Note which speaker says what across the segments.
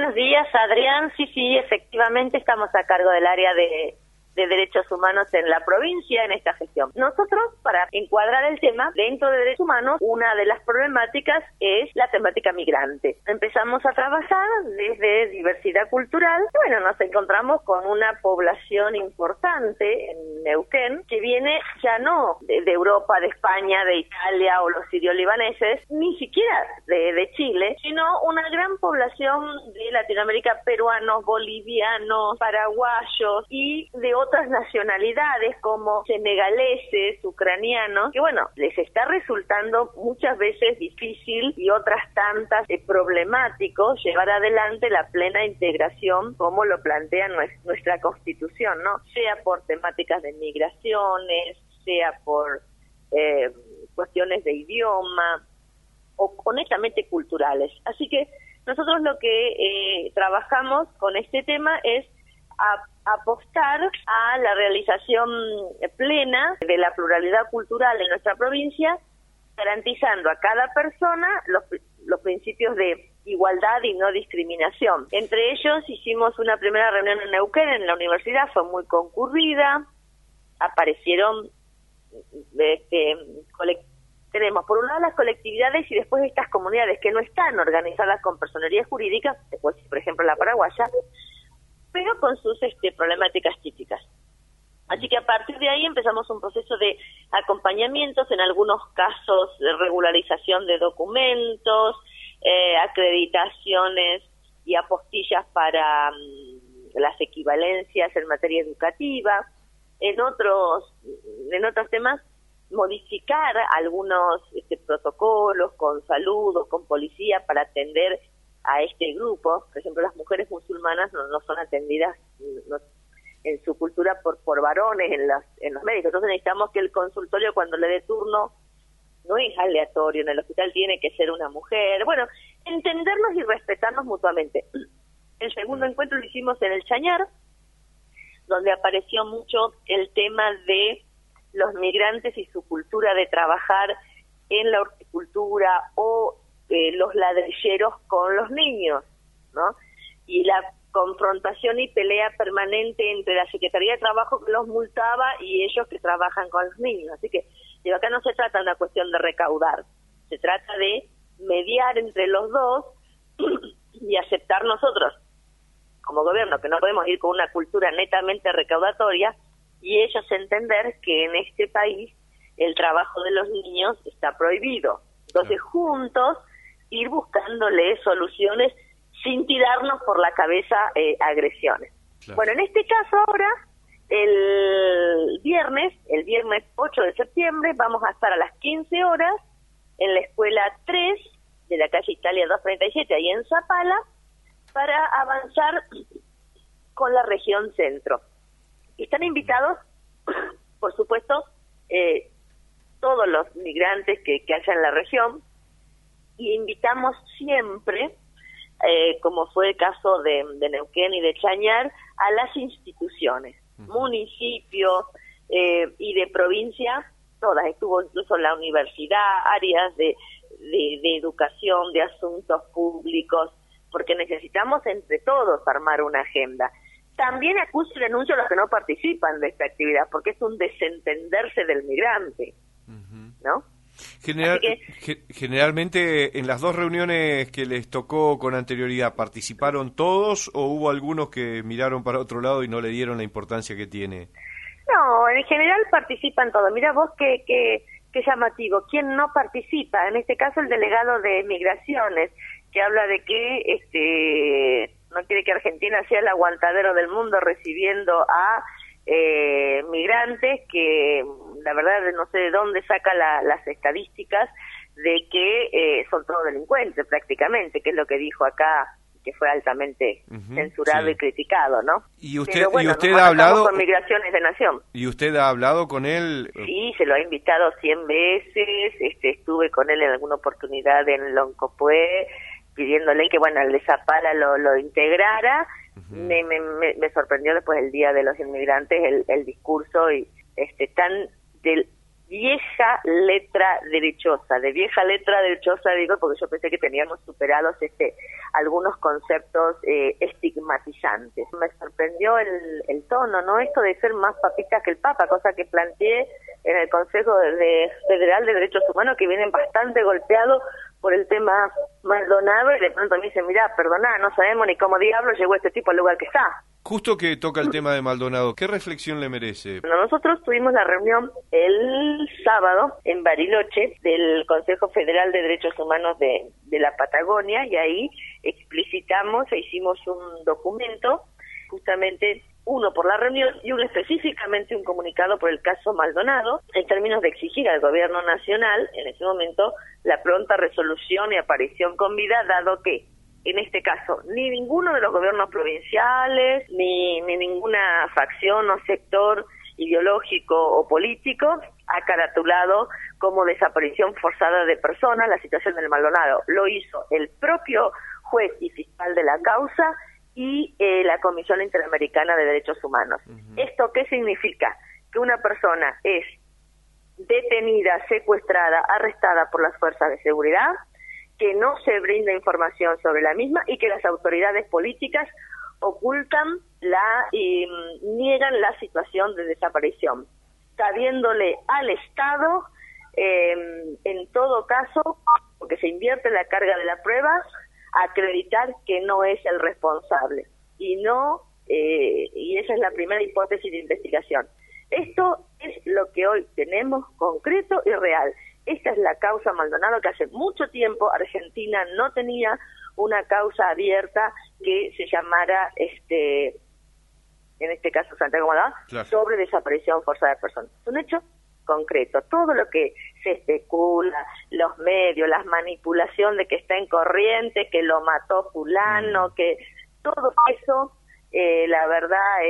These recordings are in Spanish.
Speaker 1: Buenos días, Adrián. Sí, efectivamente estamos a cargo del área de derechos humanos en la provincia en esta gestión. Nosotros, para encuadrar el tema, dentro de derechos humanos, una de las problemáticas es la temática migrante. Empezamos a trabajar desde diversidad cultural. Bueno, nos encontramos con una población importante en Neuquén, que viene ya no de Europa, de España, de Italia o los sirio-libaneses, ni siquiera de Chile, sino una gran población de Latinoamérica, peruanos, bolivianos, paraguayos y de otras nacionalidades como senegaleses, ucranianos, que bueno, les está resultando muchas veces difícil y otras tantas problemático llevar adelante la plena integración como lo plantea nuestra Constitución, ¿no? Sea por temáticas de migraciones, sea por cuestiones de idioma o honestamente culturales. Así que nosotros lo que trabajamos con este tema es apostar a la realización plena de la pluralidad cultural en nuestra provincia, garantizando a cada persona los principios de igualdad y no discriminación. Entre ellos hicimos una primera reunión en Neuquén, en la universidad, fue muy concurrida, aparecieron tenemos por un lado las colectividades y después estas comunidades que no están organizadas con personerías jurídicas, después por ejemplo la paraguaya, pero con sus problemáticas típicas. Así que a partir de ahí empezamos un proceso de acompañamientos, en algunos casos de regularización de documentos, acreditaciones y apostillas para las equivalencias en materia educativa. En otros temas, modificar algunos protocolos con salud o con policía para atender a este grupo. Por ejemplo, las mujeres musulmanas no son atendidas en su cultura por varones en los médicos. Entonces necesitamos que el consultorio, cuando le dé turno, no es aleatorio, en el hospital tiene que ser una mujer. Bueno, entendernos y respetarnos mutuamente. El segundo encuentro lo hicimos en el Chañar, donde apareció mucho el tema de los migrantes y su cultura de trabajar en la horticultura o los ladrilleros con los niños, ¿no? Y la confrontación y pelea permanente entre la Secretaría de Trabajo que los multaba y ellos que trabajan con los niños. Así que acá no se trata de una cuestión de recaudar, se trata de mediar entre los dos y aceptar nosotros, como gobierno, que no podemos ir con una cultura netamente recaudatoria y ellos entender que en este país el trabajo de los niños está prohibido. Entonces, juntos, ir buscándole soluciones sin tirarnos por la cabeza agresiones. Claro. Bueno, en este caso ahora, el viernes 8 de septiembre, vamos a estar a las 15 horas en la escuela 3 de la calle Italia 237, ahí en Zapala, para avanzar con la región centro. Están invitados, por supuesto, todos los migrantes que haya en la región, y invitamos siempre, como fue el caso de Neuquén y de Chañar, a las instituciones, municipios y de provincia, todas, estuvo incluso la universidad, áreas de educación, de asuntos públicos, porque necesitamos entre todos armar una agenda. También acuso y denuncio a los que no participan de esta actividad, porque es un desentenderse del migrante, ¿no?
Speaker 2: Generalmente, en las dos reuniones que les tocó con anterioridad, ¿participaron todos o hubo algunos que miraron para otro lado y no le dieron la importancia que tiene?
Speaker 1: No, en general participan todos. Mira vos qué llamativo. ¿Quién no participa? En este caso el delegado de Migraciones, que habla de que no quiere que Argentina sea el aguantadero del mundo recibiendo a migrantes, que la verdad no sé de dónde saca las estadísticas de que son todos delincuentes prácticamente, que es lo que dijo acá, que fue altamente censurado y criticado, ¿no?
Speaker 2: ¿Y usted ha hablado
Speaker 1: con Migraciones de Nación?
Speaker 2: ¿Y usted ha hablado con él?
Speaker 1: Sí, se lo ha invitado 100 veces, estuve con él en alguna oportunidad en Loncopué, pidiéndole que, bueno, el de Zapala lo integrara. Me sorprendió después el Día de los Inmigrantes el discurso y tan vieja letra derechosa. De vieja letra derechosa digo porque yo pensé que teníamos superados algunos conceptos estigmatizantes. Me sorprendió el tono, ¿no? Esto de ser más papita que el Papa, cosa que planteé en el Consejo Federal de Derechos Humanos, que vienen bastante golpeados por el tema Maldonado, y de pronto me dicen, mirá, perdoná, no sabemos ni cómo diablo llegó este tipo al lugar que está.
Speaker 2: Justo que toca el tema de Maldonado, ¿qué reflexión le merece?
Speaker 1: Bueno, nosotros tuvimos la reunión el sábado en Bariloche del Consejo Federal de Derechos Humanos de la Patagonia, y ahí explicitamos e hicimos un documento, justamente uno por la reunión y uno específicamente un comunicado por el caso Maldonado, en términos de exigir al gobierno nacional, en ese momento, la pronta resolución y aparición con vida, dado que, en este caso, ni ninguno de los gobiernos provinciales, ni ninguna facción o sector ideológico o político ha caratulado como desaparición forzada de personas la situación del Maldonado. Lo hizo el propio juez y fiscal de la causa y la Comisión Interamericana de Derechos Humanos. ¿Esto qué significa? Que una persona es detenida, secuestrada, arrestada por las fuerzas de seguridad, que no se brinda información sobre la misma y que las autoridades políticas ocultan y niegan la situación de desaparición, cabiéndole al Estado, en todo caso, porque se invierte la carga de la prueba, acreditar que no es el responsable y esa es la primera hipótesis de investigación. Esto es lo que hoy tenemos concreto y real. Esta es la causa Maldonado, que hace mucho tiempo Argentina no tenía una causa abierta que se llamara, en este caso Santiago Maldonado, claro, sobre desaparición forzada de personas. Es un hecho concreto. Todo lo que se especula, los medios, la manipulación de que está en corriente, que lo mató fulano, que todo eso, la verdad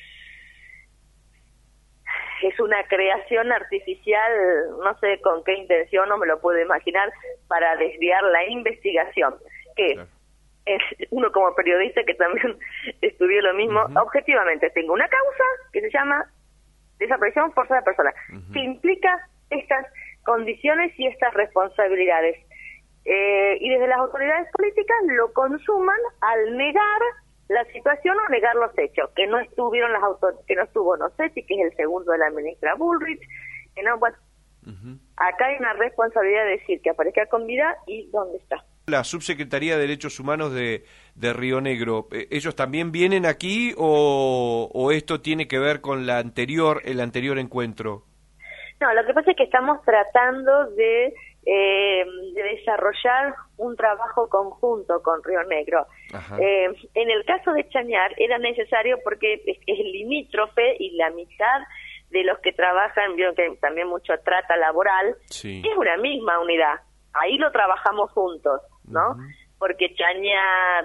Speaker 1: es una creación artificial, no sé con qué intención, no me lo puedo imaginar, para desviar la investigación, que claro, uno como periodista que también estudió lo mismo, objetivamente tengo una causa que se llama desaparición forzada de personas, que implica estas condiciones y estas responsabilidades, y desde las autoridades políticas lo consuman al negar la situación o negar los hechos, que no estuvieron que no estuvo Nocetti, que es el segundo de la ministra Bullrich, que no, bueno, acá hay una responsabilidad de decir que aparezca con vida y dónde está.
Speaker 2: La Subsecretaría de Derechos Humanos de Río Negro, ¿ellos también vienen aquí o esto tiene que ver con el anterior encuentro?
Speaker 1: No, lo que pasa es que estamos tratando de desarrollar un trabajo conjunto con Río Negro. En el caso de Chañar era necesario porque es limítrofe y la mitad de los que trabajan, vieron que también mucho trata laboral, sí, es una misma unidad. Ahí lo trabajamos juntos, ¿no? Porque Chañar,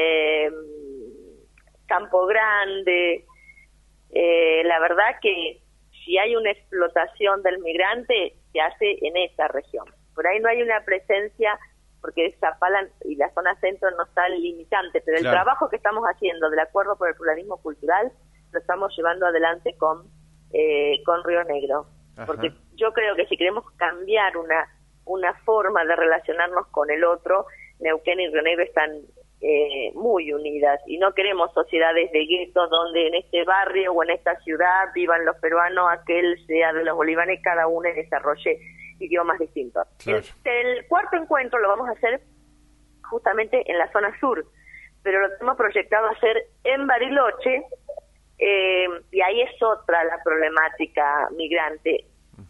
Speaker 1: Campo Grande, la verdad que si hay una explotación del migrante, se hace en esa región. Por ahí no hay una presencia, porque Zapala y la zona centro no está limitante, pero claro, el trabajo que estamos haciendo del Acuerdo por el Pluralismo Cultural lo estamos llevando adelante con Río Negro. Porque yo creo que si queremos cambiar una forma de relacionarnos con el otro, Neuquén y Río Negro están muy unidas, y no queremos sociedades de guetos donde en este barrio o en esta ciudad vivan los peruanos, aquel sea de los bolivianos, cada uno desarrolle idiomas distintos. Claro. El cuarto encuentro lo vamos a hacer justamente en la zona sur, pero lo hemos proyectado hacer en Bariloche, y ahí es otra la problemática migrante.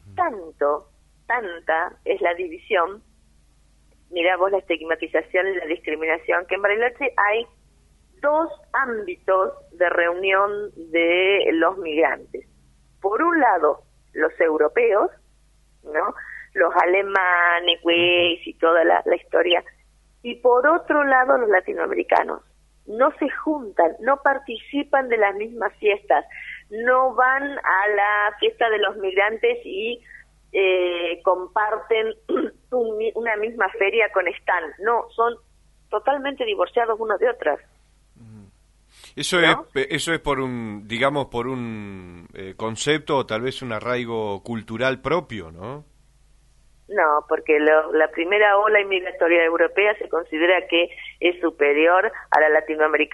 Speaker 1: Tanta es la división, mirá vos la estigmatización y la discriminación, que en Bariloche hay dos ámbitos de reunión de los migrantes. Por un lado, los europeos, ¿no? Los alemanes, y toda la historia, y por otro lado los latinoamericanos. No se juntan, no participan de las mismas fiestas, no van a la fiesta de los migrantes y comparten una misma feria con stand. No, son totalmente divorciados unos de otras.
Speaker 2: Eso
Speaker 1: ¿no?
Speaker 2: eso es por un, digamos, por un concepto o tal vez un arraigo cultural propio, ¿no?
Speaker 1: No, porque la primera ola inmigratoria europea se considera que es superior a la latinoamericana.